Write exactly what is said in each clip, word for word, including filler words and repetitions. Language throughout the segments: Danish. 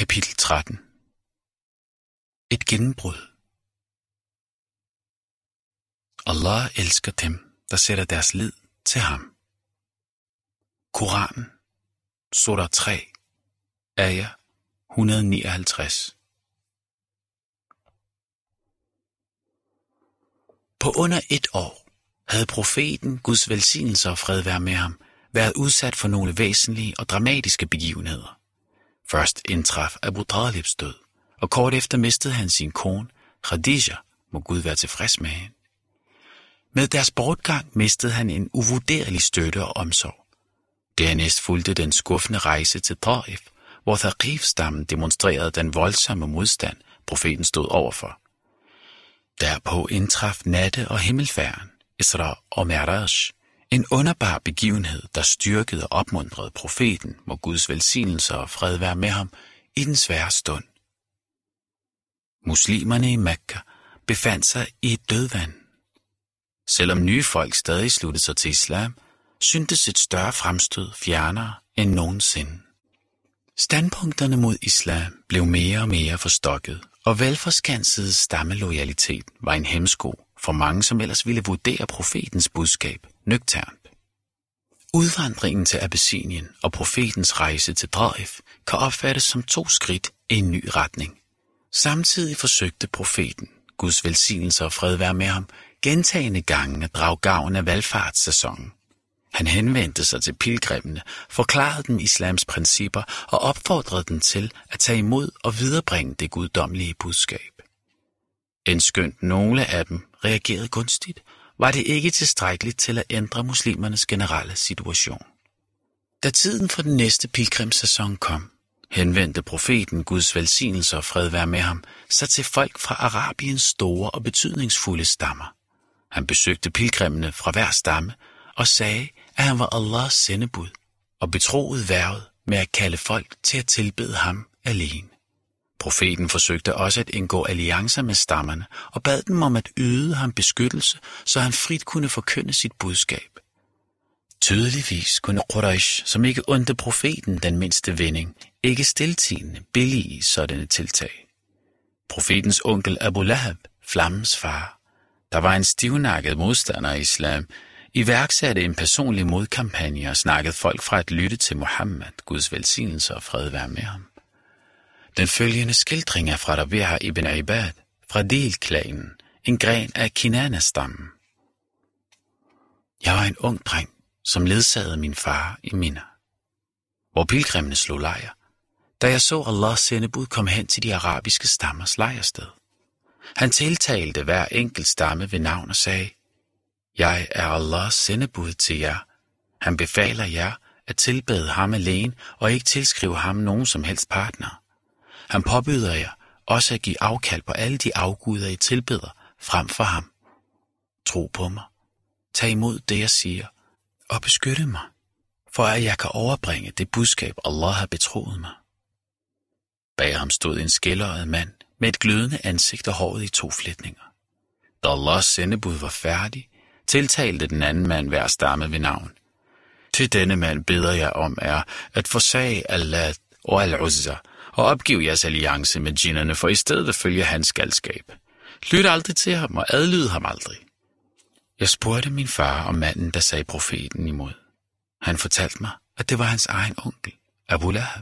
Kapitel tretten. Et gennembrud. Allah elsker dem, der sætter deres lid til ham. Koranen, surah tre, ayah et hundrede nioghalvtreds. På under et år havde profeten, Guds velsignelse og fred være med ham, været udsat for nogle væsentlige og dramatiske begivenheder. Først indtraf Abu Talibs død, og kort efter mistede han sin kone, Khadija, må Gud være tilfreds med hende. Med deres bortgang mistede han en uvurderlig støtte og omsorg. Dernæst fulgte den skuffende rejse til Taif, hvor Thaqif-stammen demonstrerede den voldsomme modstand, profeten stod overfor. Derpå indtraf natte- og himmelfærden, Isra og Mi'raj, en underbar begivenhed, der styrkede og opmuntrede profeten, må Guds velsignelse og fred være med ham, i den svære stund. Muslimerne i Mekka befandt sig i et dødvand. Selvom nye folk stadig sluttede sig til islam, syntes et større fremstød fjernere end nogensinde. Standpunkterne mod islam blev mere og mere forstokket, og velforskansede stammeloyalitet var en hæmsko for mange, som ellers ville vurdere profetens budskab nøgternt. Udvandringen til Abessinien og profetens rejse til Taif kan opfattes som to skridt i en ny retning. Samtidig forsøgte profeten, Guds velsignelse og fred være med ham, gentagne gange at drage gavn af valfartssæsonen. Han henvendte sig til pilgrimmene, forklarede dem islams principper og opfordrede dem til at tage imod og viderebringe det guddommelige budskab. Endskønt nogle af dem reagerede gunstigt, var det ikke tilstrækkeligt til at ændre muslimernes generelle situation. Da tiden for den næste pilgrimssæson kom, henvendte profeten, Guds velsignelse og fred være med ham, sig til folk fra Arabiens store og betydningsfulde stammer. Han besøgte pilgrimmene fra hver stamme og sagde, at han var Allahs sendebud, og betroede hvervet med at kalde folk til at tilbede ham alene. Profeten forsøgte også at indgå alliancer med stammerne og bad dem om at yde ham beskyttelse, så han frit kunne forkynde sit budskab. Tydeligvis kunne Quraysh, som ikke undte profeten den mindste vending, ikke stiltiende billige sådanne tiltag. Profetens onkel Abu Lahab, flammens far, der var en stivnakket modstander af islam, iværksatte en personlig modkampagne og snakkede folk fra at lytte til Muhammad, Guds velsignelse og fred være med ham. Den følgende skildring er fra Rabi'a ibn Ibad, fra Dil-klanen, en gren af Kinana-stammen. Jeg var en ung dreng, som ledsagede min far i Mina, hvor pilgrimmene slog lejr, da jeg så Allahs sendebud kom hen til de arabiske stammers lejrsted. Han tiltalte hver enkelt stamme ved navn og sagde, jeg er Allahs sendebud til jer. Han befaler jer at tilbede ham alene og ikke tilskrive ham nogen som helst partner. Han påbyder jer også at give afkald på alle de afguder, I tilbeder frem for ham. Tro på mig. Tag imod det, jeg siger, og beskytte mig, for at jeg kan overbringe det budskab, Allah har betroet mig. Bag ham stod en skælderøjet mand med et glødende ansigt og håret i to flætninger. Da Allahs sendebud var færdig, tiltalte den anden mand hver stamme ved navn. Til denne mand beder jeg om er at forsage Allah og Al-Uzza og opgive jeres alliance med djinnerne, for i stedet at følge hans galskab. Lyt aldrig til ham og adlyd ham aldrig. Jeg spurgte min far om manden, der sagde profeten imod. Han fortalte mig, at det var hans egen onkel, Abu Lahab.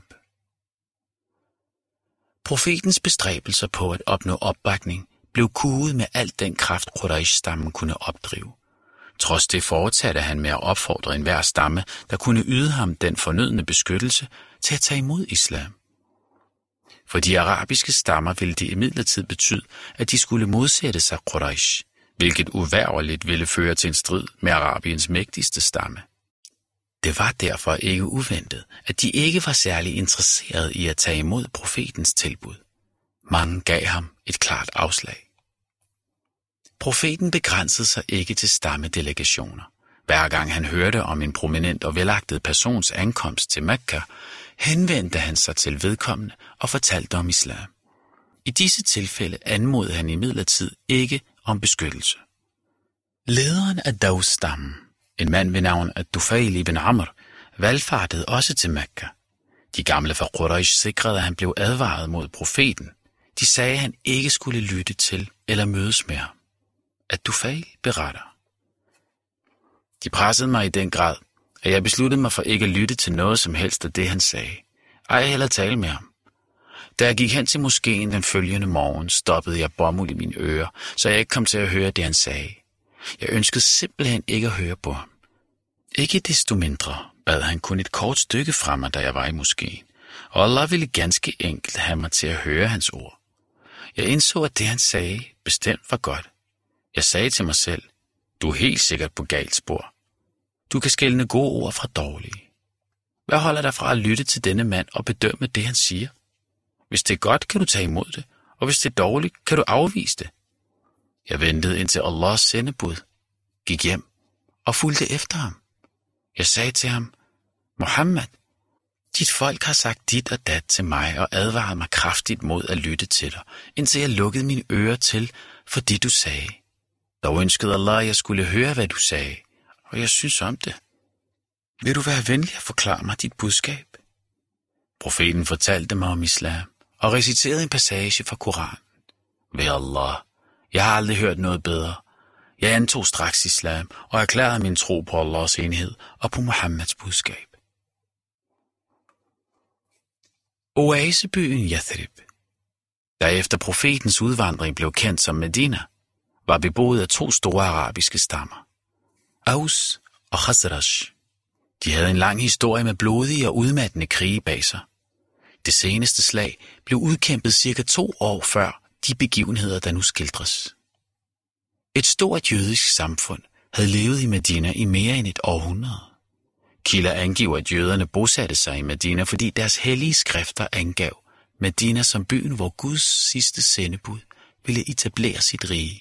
Profetens bestræbelser på at opnå opbakning blev kuet med alt den kraft, Quraysh-stammen kunne opdrive. Trods det fortsatte han med at opfordre enhver stamme, der kunne yde ham den fornødne beskyttelse, til at tage imod islam. For de arabiske stammer ville det imidlertid betyde, at de skulle modsætte sig Quraysh, hvilket uværligt ville føre til en strid med Arabiens mægtigste stamme. Det var derfor ikke uventet, at de ikke var særlig interesserede i at tage imod profetens tilbud. Mange gav ham et klart afslag. Profeten begrænsede sig ikke til stammedelegationer. Hver gang han hørte om en prominent og velagtet persons ankomst til Mekka, henvendte han sig til vedkommende og fortalte om islam. I disse tilfælde anmodede han imidlertid ikke om beskyttelse. Lederen af Daus-stammen, en mand ved navn af Dufail ibn Amr, valfartede også til Mekka. De gamle fra Quraysh sikrede, at han blev advaret mod profeten. De sagde, at han ikke skulle lytte til eller mødes med ham. At Dufail beretter. De pressede mig i den grad, at jeg besluttede mig for ikke at lytte til noget som helst af det, han sagde. Ej heller tale med ham. Da jeg gik hen til moskeen den følgende morgen, stoppede jeg bomuld i mine ører, så jeg ikke kom til at høre det, han sagde. Jeg ønskede simpelthen ikke at høre på ham. Ikke desto mindre bad han kun et kort stykke fra mig, da jeg var i moskeen, og Allah ville ganske enkelt have mig til at høre hans ord. Jeg indså, at det, han sagde, bestemt var godt. Jeg sagde til mig selv, du er helt sikkert på galt spor. Du kan skelne gode ord fra dårlige. Hvad holder dig fra at lytte til denne mand og bedømme det, han siger? Hvis det er godt, kan du tage imod det, og hvis det er dårligt, kan du afvise det. Jeg ventede indtil Allahs sendebud, gik hjem og fulgte efter ham. Jeg sagde til ham, Muhammad, dit folk har sagt dit og dat til mig og advaret mig kraftigt mod at lytte til dig, indtil jeg lukkede mine ører til for det, du sagde. Dog ønskede Allah, at jeg skulle høre, hvad du sagde, og jeg synes om det. Vil du være venlig at forklare mig dit budskab? Profeten fortalte mig om islam og reciterede en passage fra Koranen. Ved Allah, jeg har aldrig hørt noget bedre. Jeg antog straks islam og erklærede min tro på Allahs enhed og på Muhammeds budskab. Oasebyen Yathrib, der efter profetens udvandring blev kendt som Medina, var beboet af to store arabiske stammer, Aus og Khazraj. De havde en lang historie med blodige og udmattende krige bag sig. Det seneste slag blev udkæmpet cirka to år før de begivenheder, der nu skildres. Et stort jødisk samfund havde levet i Medina i mere end et århundrede. Kilder angiver, at jøderne bosatte sig i Medina, fordi deres hellige skrifter angav Medina som byen, hvor Guds sidste sendebud ville etablere sit rige.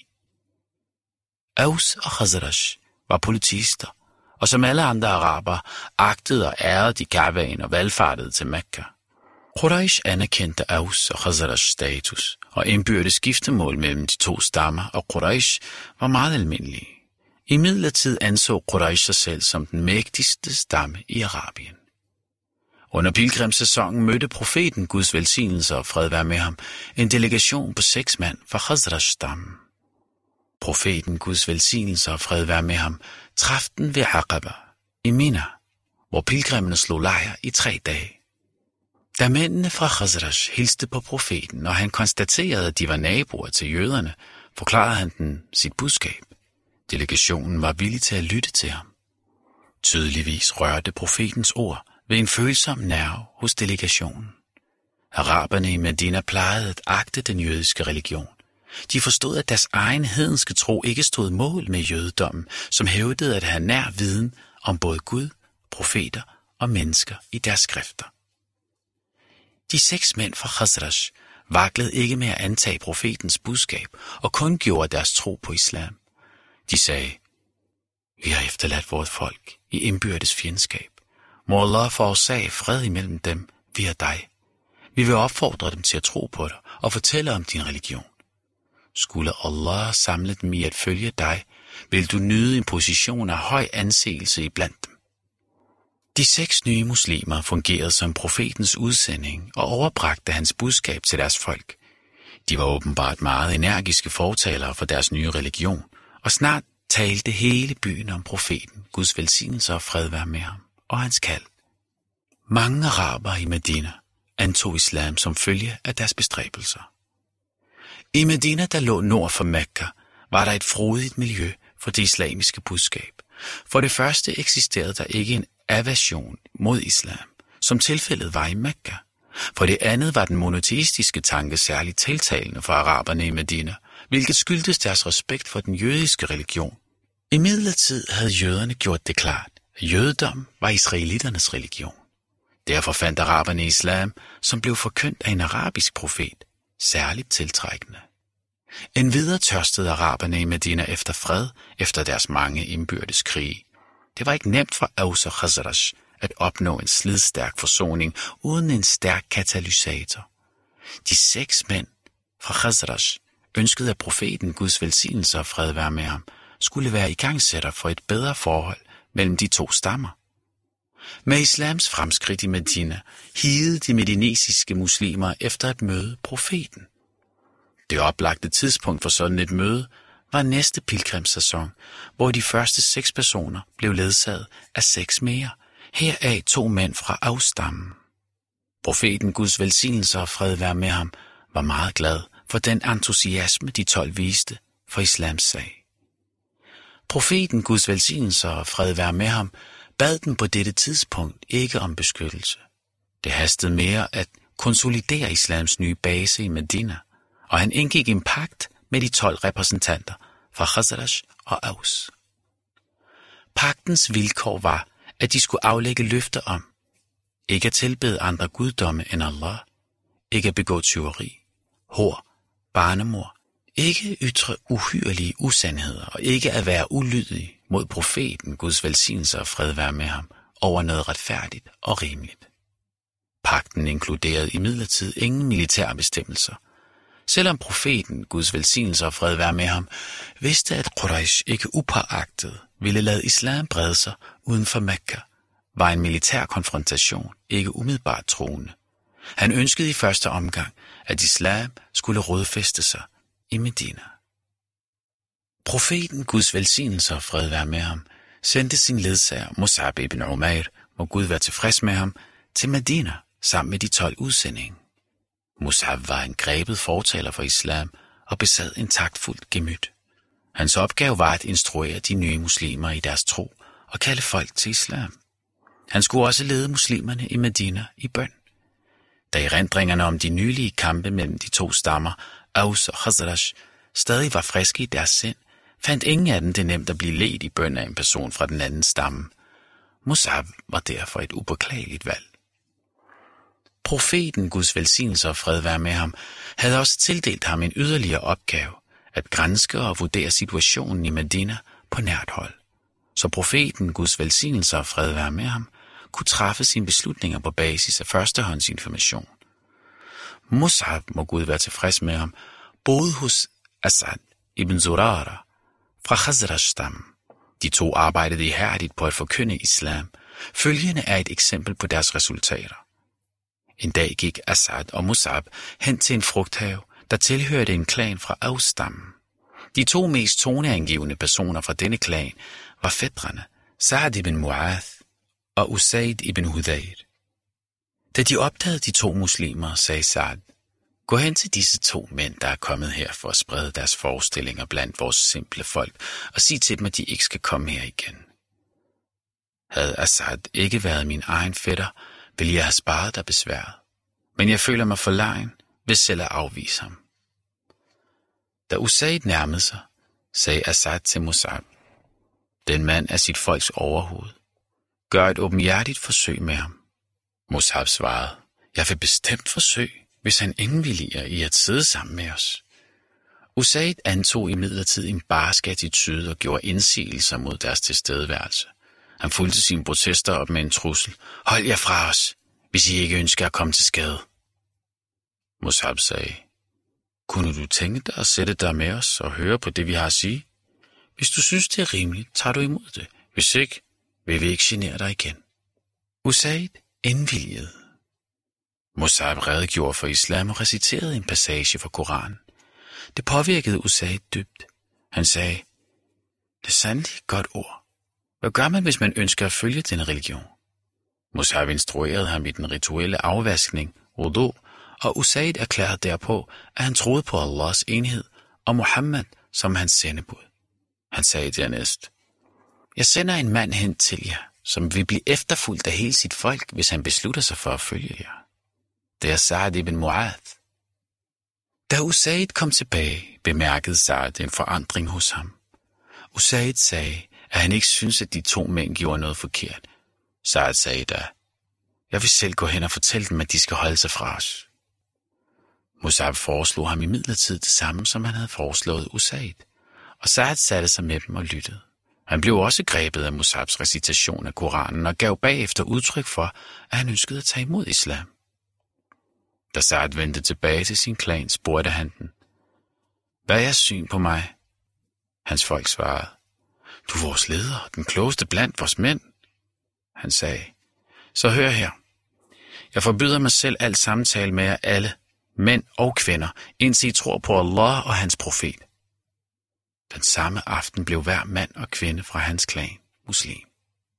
Aus og Khazraj var politister, og som alle andre araber agtede og ærede de Ka'baen og valgfartede til Mekka. Quraysh anerkendte Aus og Khazrajs status, og indbyrdes giftermål mellem de to stammer og Quraysh var meget almindelige. I midlertid anså Quraysh sig selv som den mægtigste stamme i Arabien. Under pilgrimssæsonen mødte profeten, Guds velsignelse og fred være med ham, en delegation på seks mand fra Khazraj-stammen. Profeten, Guds velsignelse og fred være med ham, traf den ved Aqaba i Mina, hvor pilgrimmene slog lejr i tre dage. Da mændene fra Khazraj hilste på profeten, og han konstaterede, at de var naboer til jøderne, forklarede han den sit budskab. Delegationen var villig til at lytte til ham. Tydeligvis rørte profetens ord ved en følsom nerve hos delegationen. Araberne i Medina plejede at agte den jødiske religion. De forstod, at deres egen hedenske tro ikke stod mål med jødedommen, som hævdede at have nær viden om både Gud, profeter og mennesker i deres skrifter. De seks mænd fra Khazraj vaklede ikke med at antage profetens budskab og kun gjorde deres tro på islam. De sagde, vi har efterladt vores folk i indbyrdes fjendskab. Må Allah forårsage fred imellem dem via dig. Vi vil opfordre dem til at tro på dig og fortælle om din religion. Skulle Allah samle dem i at følge dig, vil du nyde en position af høj anseelse iblandt dem. De seks nye muslimer fungerede som profetens udsending og overbragte hans budskab til deres folk. De var åbenbart meget energiske fortalere for deres nye religion, og snart talte hele byen om profeten, Guds velsignelse og fred være med ham, og hans kald. Mange arabere i Medina antog islam som følge af deres bestræbelser. I Medina, der lå nord for Mekka, var der et frodigt miljø for det islamiske budskab. For det første eksisterede der ikke en aversion mod islam, som tilfældet var i Mekka. For det andet var den monoteistiske tanke særligt tiltalende for araberne i Medina, hvilket skyldtes deres respekt for den jødiske religion. Imidlertid havde jøderne gjort det klart, at jødedom var israeliternes religion. Derfor fandt araberne islam, som blev forkyndt af en arabisk profet, særligt tiltrækkende. Endvidere tørstede araberne i Medina efter fred efter deres mange indbyrdes krige. Det var ikke nemt for Aus og Khazraj at opnå en slidstærk forsoning uden en stærk katalysator. De seks mænd fra Khazraj ønskede, at profeten, Guds velsignelse og fred være med ham, skulle være igangsætter for et bedre forhold mellem de to stammer. Med islams fremskridt i Medina higede de medinesiske muslimer efter at møde profeten. Det oplagte tidspunkt for sådan et møde var næste pilgrimssæson, hvor de første seks personer blev ledsaget af seks mere, heraf to mænd fra Aus-stammen. Profeten, Guds velsignelse og fred være med ham, var meget glad for den entusiasme, de tolv viste for islams sag. Profeten, Guds velsignelse og fred være med ham, bad dem på dette tidspunkt ikke om beskyttelse. Det hastede mere at konsolidere islams nye base i Medina, og han indgik en pagt med de tolv repræsentanter fra Khazraj og Aus. Pagtens vilkår var, at de skulle aflægge løfter om ikke at tilbede andre guddomme end Allah, ikke at begå tyveri, hor, barnemord, ikke ytre uhyrlige usandheder og ikke at være ulydig mod profeten, Guds velsignelse og fred være med ham, over noget retfærdigt og rimeligt. Pagten inkluderede imidlertid ingen militære bestemmelser. Selvom profeten, Guds velsignelse og fred være med ham, vidste, at Quraysh ikke upåagtet ville lade islam brede sig uden for Mekka, var en militær konfrontation ikke umiddelbart truende. Han ønskede i første omgang, at islam skulle rodfæste sig i Medina. Profeten, Guds velsignelse og fred være med ham, sendte sin ledsager Mus'ab ibn Umair, må Gud være tilfreds med ham, til Medina sammen med de tolv udsendinge. Mus'ab var en grebet fortaler for islam og besad en taktfuldt gemyt. Hans opgave var at instruere de nye muslimer i deres tro og kalde folk til islam. Han skulle også lede muslimerne i Medina i bøn. Da erindringerne om de nylige kampe mellem de to stammer, Aus og Khazraj, stadig var friske i deres sind, fandt ingen af dem det nemt at blive ledt i bøn af en person fra den anden stamme. Mus'ab var derfor et upåklageligt valg. Profeten, Guds velsignelse og fred være med ham, havde også tildelt ham en yderligere opgave, at granske og vurdere situationen i Medina på nært hold, så profeten, Guds velsignelse og fred være med ham, kunne træffe sine beslutninger på basis af førstehåndsinformation. Mus'ab, må Gud være tilfreds med ham, boede hos Asad ibn Zurara fra Khazraj-stammen. De to arbejdede ihærdigt på at forkynde islam. Følgende er et eksempel på deres resultater. En dag gik Asad og Mus'ab hen til en frugthave, der tilhørte en klan fra Aus-stammen. De to mest toneangivende personer fra denne klan var fætrene Sa'd ibn Mu'adh og Usaid ibn Hudayr. Da de opdagede de to muslimer, sagde Sa'd: "Gå hen til disse to mænd, der er kommet her for at sprede deres forestillinger blandt vores simple folk, og sig til dem, at de ikke skal komme her igen." Havde Asad ikke været min egen fætter, ville jeg have sparet dig besværet. Men jeg føler mig forlegen, hvis selv at afvise ham. Da Usaid nærmede sig, sagde Asad til Mus'ab: "Den mand er sit folks overhoved. Gør et åbenhjertigt forsøg med ham." Mus'ab svarede: "Jeg vil bestemt forsøge, hvis han indvilliger i at sidde sammen med os." Usaid antog imidlertid en barsk attitude og gjorde indsigelser mod deres tilstedeværelse. Han fulgte sine protester op med en trussel: "Hold jer fra os, hvis I ikke ønsker at komme til skade." Mus'ab sagde: "Kunne du tænke dig at sætte dig med os og høre på det, vi har at sige? Hvis du synes, det er rimeligt, tager du imod det. Hvis ikke, vil vi ikke genere dig igen." Usaid indvilligede. Mus'ab redegjorde for islam og reciterede en passage fra Koranen. Det påvirkede Usaid dybt. Han sagde: "Det er sandelig et godt ord. Hvad gør man, hvis man ønsker at følge denne religion?" Mus'ab instruerede ham i den rituelle afvaskning, wudu, og Usaid erklærede derpå, at han troede på Allahs enhed og Muhammad som hans sendebud. Han sagde dernæst: "Jeg sender en mand hen til jer, som vil blive efterfulgt af hele sit folk, hvis han beslutter sig for at følge jer. Det er Sa'd ibn Mu'adh." Da Usaid kom tilbage, bemærkede Sa'd en forandring hos ham. Usaid sagde, at han ikke syntes, at de to mænd gjorde noget forkert. Sa'd sagde da: "Jeg vil selv gå hen og fortælle dem, at de skal holde sig fra os." Mus'ab foreslog ham imidlertid det samme, som han havde foreslået Usaid, og Sa'd satte sig med dem og lyttede. Han blev også grebet af Mus'abs recitation af Koranen og gav bagefter udtryk for, at han ønskede at tage imod islam. Da Sa'd vendte tilbage til sin klan, spurgte han den: "Hvad er jeres syn på mig?" Hans folk svarede: "Du er vores leder, den klogeste blandt vores mænd." Han sagde: Så hør her. Jeg forbyder mig selv al samtale med jer alle, mænd og kvinder, indtil I tror på Allah og hans profet. Den samme aften blev hver mand og kvinde fra hans klan muslim.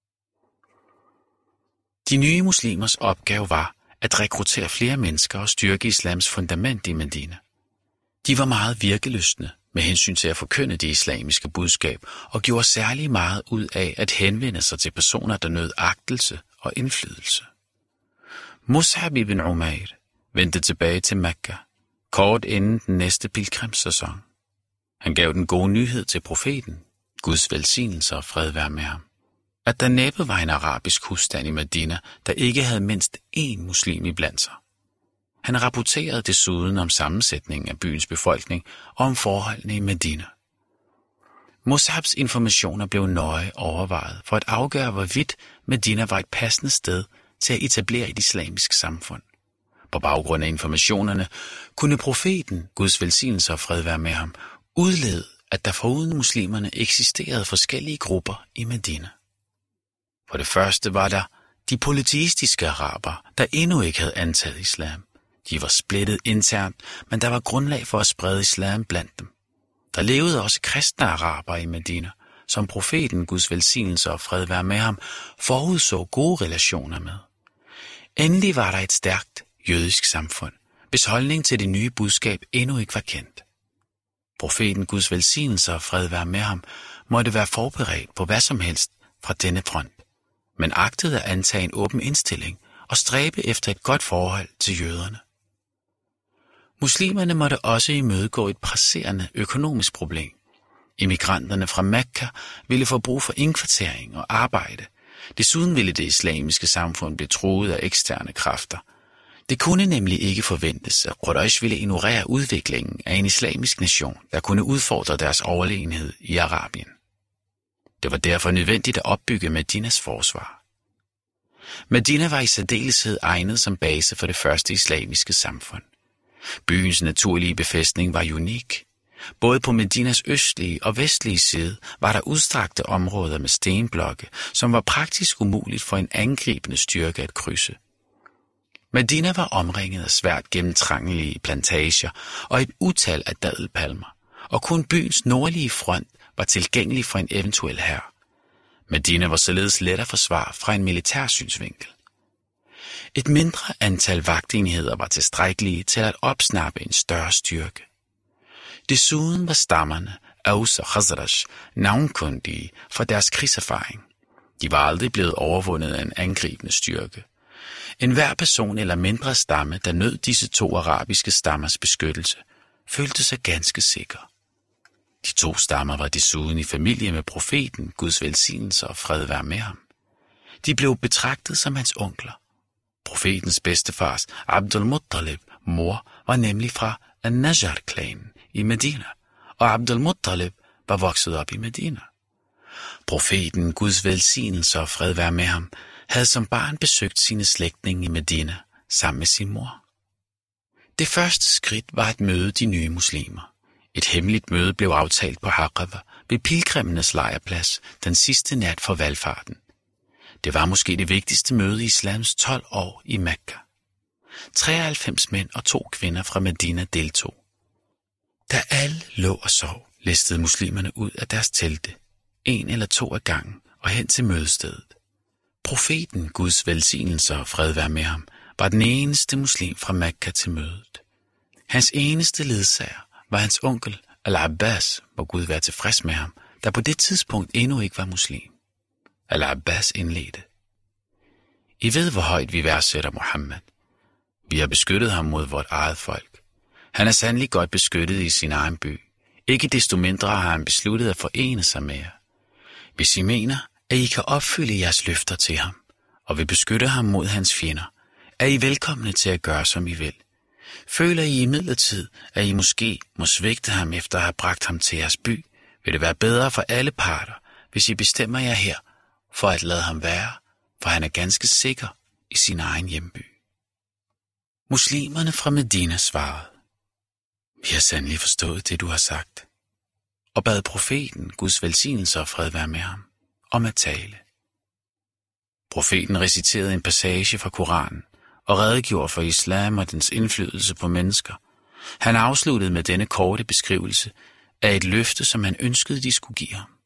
De nye muslimers opgave var at rekruttere flere mennesker og styrke islams fundament i Medina. De var meget virkelystne med hensyn til at forkynde det islamiske budskab og gjorde særlig meget ud af at henvende sig til personer, der nød agtelse og indflydelse. Mus'ab ibn Umair vendte tilbage til Mekka kort inden den næste pilgrimssæson. Han gav den gode nyhed til profeten, Guds velsignelse og fred være med ham, at der næppe var en arabisk husstand i Medina, der ikke havde mindst én muslim iblandt sig. Han rapporterede desuden om sammensætningen af byens befolkning og om forholdene i Medina. Mus'abs informationer blev nøje overvejet for at afgøre, hvorvidt Medina var et passende sted til at etablere et islamisk samfund. På baggrund af informationerne kunne profeten, Guds velsignelse og fred være med ham, udlede, at der foruden muslimerne eksisterede forskellige grupper i Medina. For det første var der de polyteistiske araber, der endnu ikke havde antaget islam. De var splittet internt, men der var grundlag for at sprede islam blandt dem. Der levede også kristne araber i Medina, som profeten, Guds velsignelse og fred være med ham, forudså gode relationer med. Endelig var der et stærkt jødisk samfund, hvis holdning til det nye budskab endnu ikke var kendt. Profeten, Guds velsignelse og fred være med ham, måtte være forberedt på hvad som helst fra denne front, men agtede at antage en åben indstilling og stræbe efter et godt forhold til jøderne. Muslimerne måtte også imødegå et presserende økonomisk problem. Immigranterne fra Mekka ville få brug for indkvartering og arbejde. Desuden ville det islamiske samfund blive truet af eksterne kræfter. Det kunne nemlig ikke forventes, at Quraysh ville ignorere udviklingen af en islamisk nation, der kunne udfordre deres overlegenhed i Arabien. Det var derfor nødvendigt at opbygge Medinas forsvar. Medina var i særdeleshed egnet som base for det første islamiske samfund. Byens naturlige befæstning var unik. Både på Medinas østlige og vestlige side var der udstrakte områder med stenblokke, som var praktisk umuligt for en angribende styrke at krydse. Medina var omringet af svært gennemtrængelige plantager og et utal af dadelpalmer, og kun byens nordlige front var tilgængelig for en eventuel hær. Medina var således let at forsvare fra en militær synsvinkel. Et mindre antal vagtenheder var tilstrækkelige til at opsnappe en større styrke. Desuden var stammerne Aus og Khazraj navnkundige for deres krigserfaring. De var aldrig blevet overvundet af en angribende styrke. En hver person eller mindre stamme, der nød disse to arabiske stammers beskyttelse, følte sig ganske sikker. De to stammer var desuden i familie med profeten, Guds velsignelse og fred være med ham. De blev betragtet som hans onkler. Profetens bedstefars, Abdul Muttalib, mor, var nemlig fra An-Najjar-klanen i Medina, og Abdul Muttalib var vokset op i Medina. Profeten, Guds velsignelse og fred være med ham, havde som barn besøgt sine slægtninge i Medina sammen med sin mor. Det første skridt var at møde de nye muslimer. Et hemmeligt møde blev aftalt på Aqaba ved pilgrimmenes lejrplads den sidste nat for valfarten. Det var måske det vigtigste møde i islams tolv år i Mekka. treoghalvfems mænd og to kvinder fra Medina deltog. Da alle lå og sov, listede muslimerne ud af deres telte, en eller to af gangen og hen til mødestedet. Profeten, Guds velsignelse og fred være med ham, var den eneste muslim fra Mekka til mødet. Hans eneste ledsager var hans onkel Al-Abbas, hvor Gud være tilfreds med ham, der på det tidspunkt endnu ikke var muslim. Al-Abbas indledte: I ved, hvor højt vi værdsætter Muhammed. Vi har beskyttet ham mod vort eget folk. Han er sandelig godt beskyttet i sin egen by. Ikke desto mindre har han besluttet at forene sig med jer. Hvis I mener, at I kan opfylde jeres løfter til ham, og vil beskytte ham mod hans fjender, er I velkomne til at gøre, som I vil. Føler I imidlertid, at I måske må svigte ham efter at have bragt ham til jeres by, vil det være bedre for alle parter, hvis I bestemmer jer her, for at lade ham være, for han er ganske sikker i sin egen hjemby. Muslimerne fra Medina svarede: Vi har sandelig forstået det, du har sagt, og bad profeten, Guds velsignelse og fred være med ham, om at tale. Profeten reciterede en passage fra Koranen og redegjorde for islam og dens indflydelse på mennesker. Han afsluttede med denne korte beskrivelse af et løfte, som han ønskede, de skulle give ham.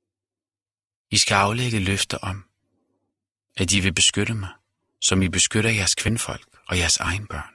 I skal aflægge løfter om, at I vil beskytte mig, som I beskytter jeres kvindfolk og jeres egen børn.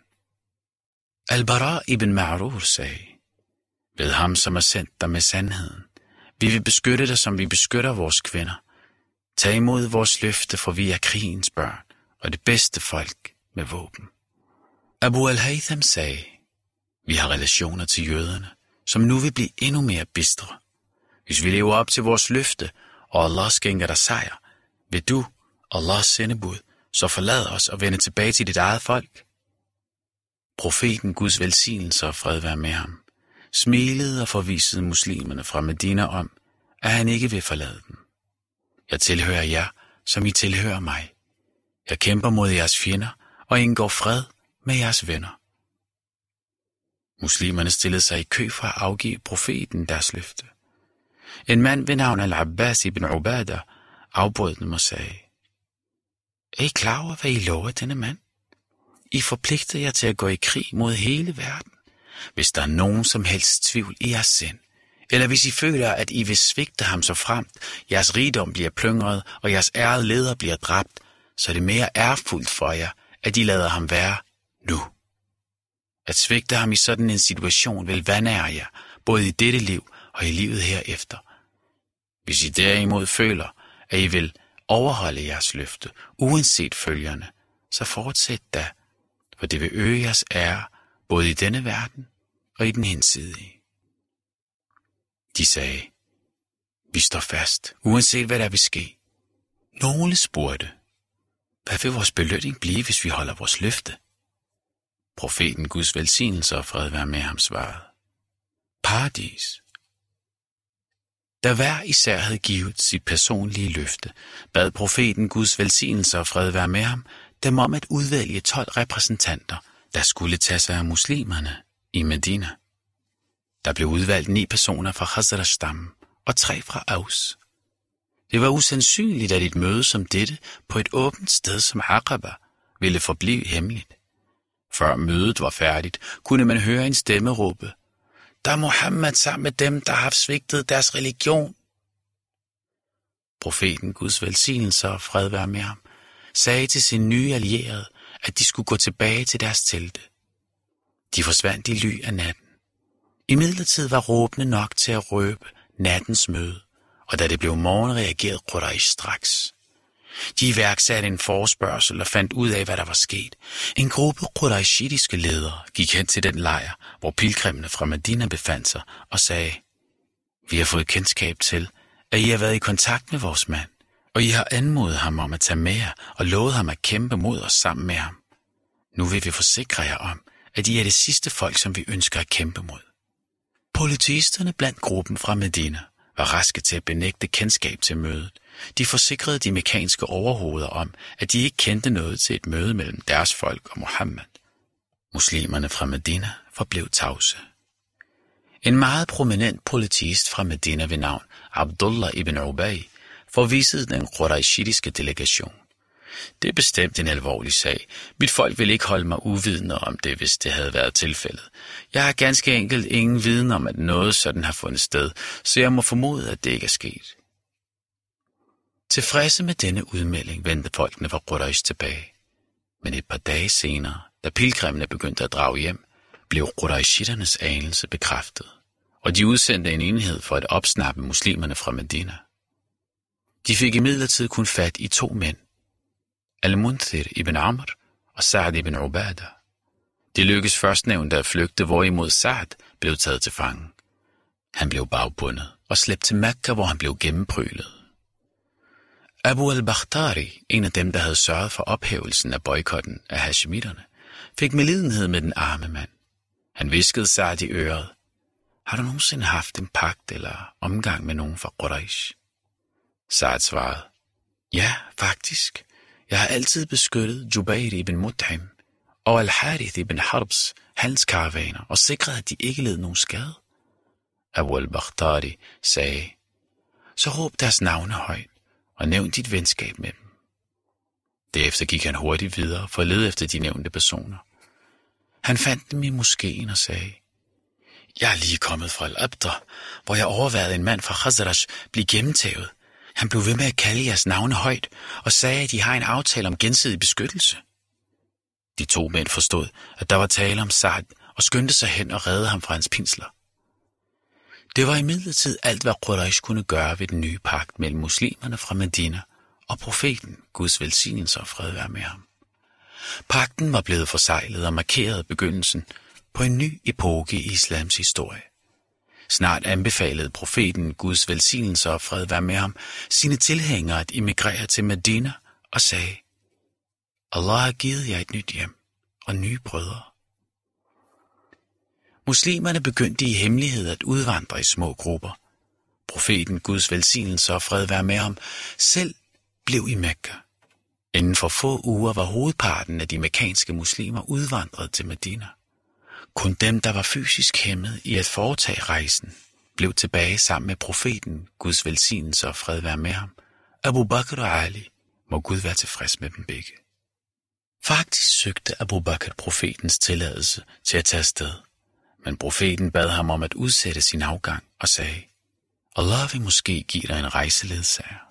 Al-Bara ibn Ma'rur sagde, ved ham, som har sendt dig med sandheden, vi vil beskytte dig, som vi beskytter vores kvinder. Tag imod vores løfte, for vi er krigens børn og det bedste folk med våben. Abu al-Haytham sagde, vi har relationer til jøderne, som nu vil blive endnu mere bistre. Hvis vi lever op til vores løfte, og Allah skænker dig sejr, vil du, Allahs sendebud, så forlade os og vende tilbage til dit eget folk. Profeten, Guds velsignelse og fred være med ham, smilede og forvisede muslimerne fra Medina om, at han ikke vil forlade dem. Jeg tilhører jer, som I tilhører mig. Jeg kæmper mod jeres fjender og indgår fred med jeres venner. Muslimerne stillede sig i kø for at afgive profeten deres løfte. En mand ved navn Al-Abbas ibn Ubadah afbrød dem og sagde, er I klar over, hvad I lover denne mand? I forpligter jer til at gå i krig mod hele verden. Hvis der er nogen som helst tvivl i jeres sind, eller hvis I føler, at I vil svigte ham så fremt, jeres rigdom bliver plyndret, og jeres ærede leder bliver dræbt, så er det mere ærefuldt for jer, at I lader ham være nu. At svigte ham i sådan en situation vil vandære jer, både i dette liv og i livet herefter. Hvis I derimod føler, at I vil overholde jeres løfte, uanset følgerne, så fortsæt da, for det vil øge jeres ære, både i denne verden og i den hinsidige. De sagde, vi står fast, uanset hvad der vil ske. Nogle spurgte, hvad vil vores belønning blive, hvis vi holder vores løfte? Profeten, Guds velsignelse og fred være med ham, svarede, paradis. Da hver især havde givet sit personlige løfte, bad profeten, Guds velsignelse og fred være med ham, dem om at udvælge tolv repræsentanter, der skulle tage sig af muslimerne i Medina. Der blev udvalgt ni personer fra Khazraj-stammen og tre fra Aus. Det var usandsynligt, at et møde som dette på et åbent sted som Aqaba ville forblive hemmeligt. Før mødet var færdigt, kunne man høre en stemme råbe, der er Muhammed sammen med dem, der har haft svigtet deres religion. Profeten, Guds velsignelse og fred være med ham, sagde til sine nye allierede, at de skulle gå tilbage til deres telte. De forsvandt i ly af natten. Imidlertid var råbende nok til at røbe nattens møde, og da det blev morgen, reagerede Quraysh straks. De iværksatte en forespørgsel og fandt ud af, hvad der var sket. En gruppe qurayshidiske ledere gik hen til den lejr, hvor pilgrimene fra Medina befandt sig, og sagde, vi har fået kendskab til, at I har været i kontakt med vores mand, og I har anmodet ham om at tage med jer og lovet ham at kæmpe mod os sammen med ham. Nu vil vi forsikre jer om, at I er det sidste folk, som vi ønsker at kæmpe mod. Politisterne blandt gruppen fra Medina var raske til at benægte kendskab til mødet. De forsikrede de mekanske overhoveder om, at de ikke kendte noget til et møde mellem deres folk og Muhammed. Muslimerne fra Medina forblev tavse. En meget prominent politist fra Medina ved navn Abdullah ibn Ubay forvisede den qurayshidiske delegation. Det er bestemt en alvorlig sag. Mit folk vil ikke holde mig uvidende om det, hvis det havde været tilfældet. Jeg har ganske enkelt ingen viden om, at noget sådan har fundet sted, så jeg må formode, at det ikke er sket. Tilfredse med denne udmelding vendte folkene fra Quraysh tilbage. Men et par dage senere, da pilgrimene begyndte at drage hjem, blev Qurayshidernes anelse bekræftet, og de udsendte en enhed for at opsnappe muslimerne fra Medina. De fik imidlertid kun fat i to mænd, Al-Munthir ibn Amr og Sa'd ibn Ubadah. Det lykkedes førstnævnte at flygte, hvorimod Sa'd blev taget til fange. Han blev bagbundet og slæbt til Mekka, hvor han blev gennemprylet. Abu al-Bakhtari, en af dem, der havde sørget for ophævelsen af boykotten af hashemitterne, fik medlidenhed med den arme mand. Han viskede Sa'd i øret, har du nogensinde haft en pagt eller omgang med nogen fra Quraysh? Sa'd svarede, ja, faktisk. Jeg har altid beskyttet Jubayr ibn Mut'im og Al-Harith ibn Harbs handelskaravaner og sikret, at de ikke led nogen skade. Abu al-Bakhtari sagde, så råb deres navne højt og nævn dit venskab med dem. Derefter gik han hurtigt videre for at lede efter de nævnte personer. Han fandt dem i moskeen og sagde: Jeg er lige kommet fra Al-Abdra, hvor jeg overværede en mand fra Khazraj blive gennemtævet. Han blev ved med at kalde jeres navne højt og sagde, at de har en aftale om gensidig beskyttelse. De to mænd forstod, at der var tale om Saad, og skyndte sig hen og reddede ham fra hans pinsler. Det var imidlertid alt, hvad Quraysh kunne gøre ved den nye pagt mellem muslimerne fra Medina og profeten, Guds velsignelse og fred være med ham. Pagten var blevet forseglet og markerede begyndelsen på en ny epoke i islams historie. Snart anbefalede profeten, Guds velsignelse og fred være med ham, sine tilhængere at emigrere til Medina og sagde: Allah har givet jer et nyt hjem og nye brødre. Muslimerne begyndte i hemmelighed at udvandre i små grupper. Profeten, Guds velsignelse og fred være med ham, selv blev i Mekka. Inden for få uger var hovedparten af de mekkanske muslimer udvandret til Medina. Kun dem, der var fysisk hæmmet i at foretage rejsen, blev tilbage sammen med profeten, Guds velsignelse og fred være med ham. Abu Bakr og Ali, må Gud være tilfreds med dem begge. Faktisk søgte Abu Bakr profetens tilladelse til at tage afsted, men profeten bad ham om at udsætte sin afgang og sagde: Allah vil måske give dig en rejseledsager.